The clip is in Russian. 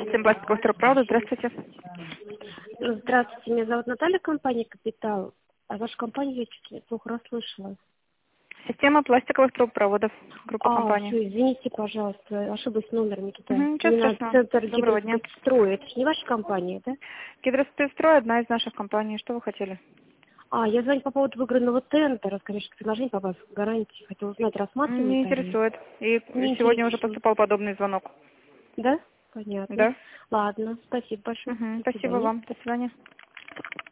Система пластиковых труб, правда? Здравствуйте. Здравствуйте, меня зовут Наталья, компания «Капитал». А вашу компанию я чуть плохо расслышала. Система пластиковых трубопроводов. Группа компаний. Все, извините, пожалуйста, ошиблась номером, Никита. Ничего Именно страшного. центр Доброго дня. гидроспецстроя. Это же не ваша компания, да? Гидроспецстрой — одна из наших компаний. Что вы хотели? Я звоню по поводу выигранного тендера, конечно, предложение по вас гарантии. Хотела узнать, Не рассматривают они? интересует. И Не сегодня уже интересует. поступал подобный звонок. Да? Понятно. Да? Ладно, спасибо большое. До Спасибо свидания. вам. До свидания.